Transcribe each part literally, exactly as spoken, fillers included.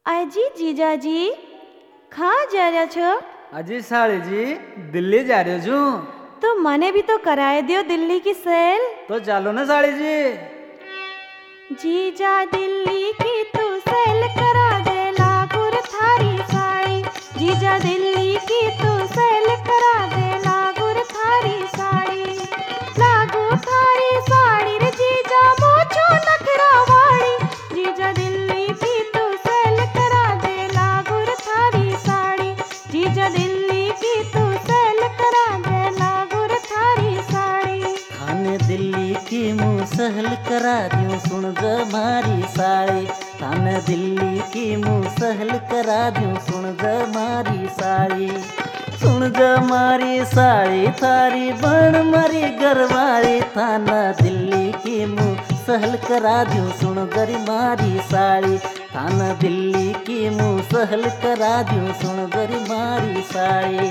अजी जीजाजी कहाँ जा रहा छो? अजी साड़ी जी दिल्ली जा रहे छू। तो मने भी तो कराए दियो दिल्ली की सैल। तो चलो ना साड़ी जी। जीजा दिल्ली की तू सैल करा दे लागुर थारी साड़ी। जीजा दिल्ली की तू सैल करा दे लागुर थारी साड़ी। लागू थारी साड़ी रे जीजा मोछो नखरा वाड़ी। जीजा दिल्ली की तू सैल करा दे लागुर थारी साड़ी। जीजा दिल्ली की तू सैल करा दे लागुर थारी साड़ी। थाने दिल्ली की मुँह सहल करा दूं सुन ज मारी साड़ी। थाने दिल्ली की मुँह सहल करा दूं सुन ज मारी साड़ी। सुन ज मारी साड़ी थारी बन मारी गरवारी। थाना दिल्ली की मुँह सहल करा दूं सुन गरी मारी साड़ी। थाना दिल्ली की मुँह सहल करा दूं सुन गरी मारी साड़ी।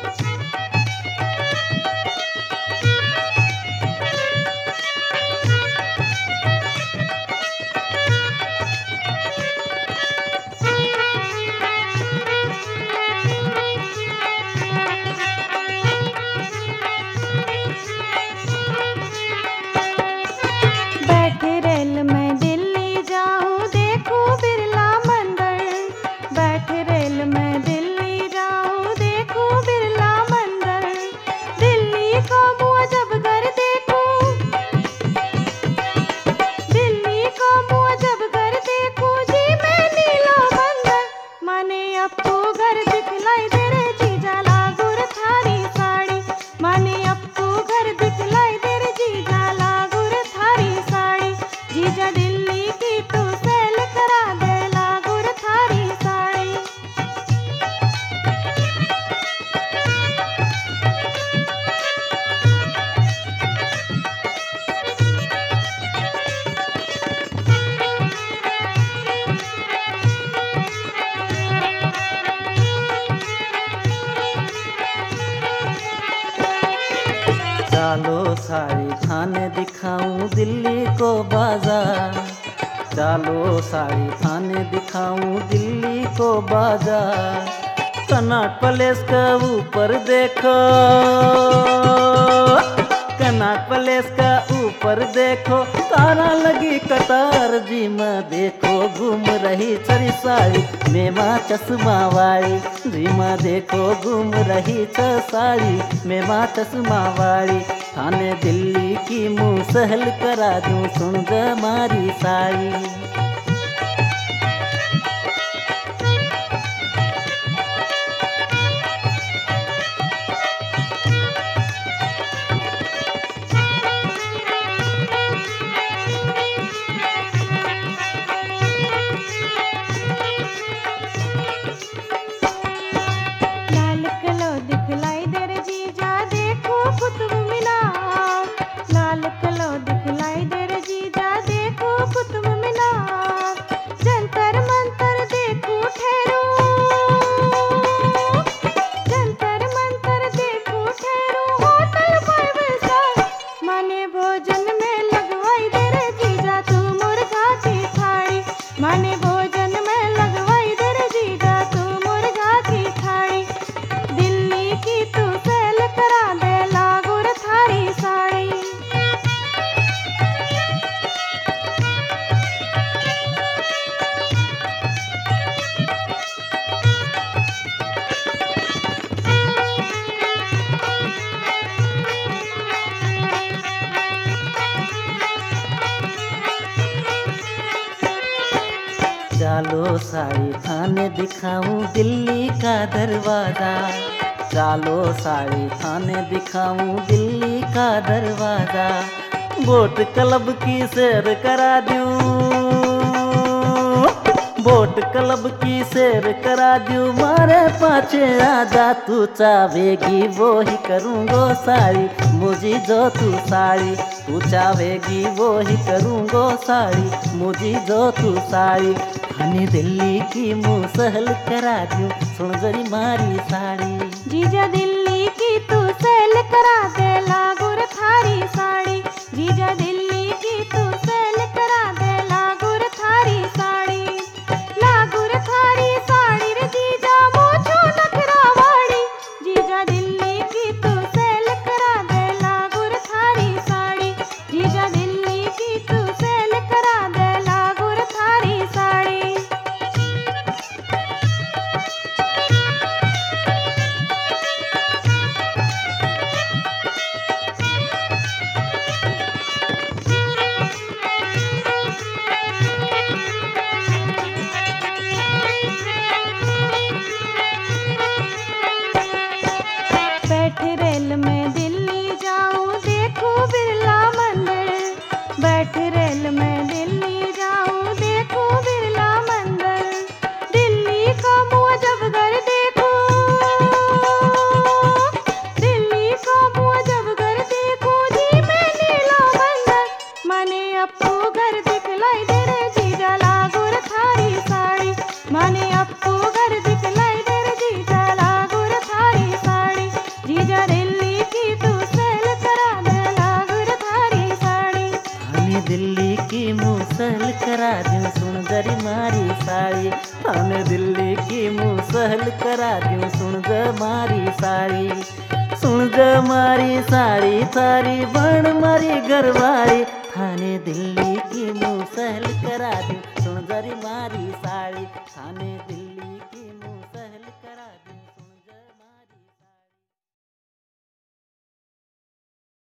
बैठे रेल में दिल्ली जाऊं देखूं बिरला मंदिर। बैठे रेल में दिल्ली जाऊं देखूं बिरला मंदिर। दिल्ली को मुअज्जब घर देखूं। दिल्ली को मुअज्जब घर देखूं जी मैं नीला बंदर। माने अप्पू घर दिखलाई दे रे जीजा लागुर थारी साड़ी। माने अप्पू घर दिखलाई दे रे जीजा लागुर थारी साड़ी। जीजा दिल्ली की तू सैल करा दे लागुर थारी साड़ी। चालो साड़ी थाने दिखाऊं दिल्ली को बाजार। चालो साड़ी थाने दिखाऊं दिल्ली को बाजार। कनॉट पैलेस का ऊपर देखो। कनॉट पैलेस का ऊपर देखो तारा लगी कतार जी माँ देखो घूम रही चरी साड़ी में माँ चश्मा वाली। जी माँ देखो घूम रही छ साड़ी में माँ चश्मा वाली। थाने दिल्ली की मुँह सहल करा दूं सुन ज मारी साड़ी। लाल किलो दिखलाई दे रे जीजा देखो कुतुब मीनार। लाल किलो दिखलाई दे रे जीजा देखो कुतुब मीनार। जंतर मंतर देखो ठहरू। जंतर मंतर देखो ठहरू होटल फाइव स्टार। माने भोजन में लगवाई दे रे जीजा तू मुर्गा की थाली। माने भोजन में लगवाई दे रे जीजा तू मुर्गा की थाली। दिल्ली की तू सैल करा दे लागुर थारी साड़ी। चालो साड़ी थाने दिखाऊं दिल्ली का दरवाजा। चालो साड़ी थाने दिखाऊं दिल्ली का दरवाजा। बोट क्लब की सैर करा दूं। बोट क्लब की सैर करा दूं मारे पाछे आजा। तू चाहेगी वो ही करूँगो साड़ी मुझी जो तू साड़ी। तू चाहेगी वो ही करूँगो साड़ी मुझी जो तू साड़ी। थाने दिल्ली की मुँह सहल करा दूं सुन जरी मारी साड़ी। जीजा दिल्ली की तू सैल करा दे लागुर थारी साड़ी। जीजा दिल्ली की तू सैल करा दे लागुर थारी साड़ी। लागुर थारी दिल्ली की मुसहल करा दूं सुन जरी मारी साड़ी थाने दिल्ली की मुसहल करा दूं सुन ज मारी साड़ी सुन ज मारी साड़ी थारी बन मारी घरवाली थाने दिल्ली की मुसहल करा दूं सुन जरी मारी साड़ी थाने दिल्ली की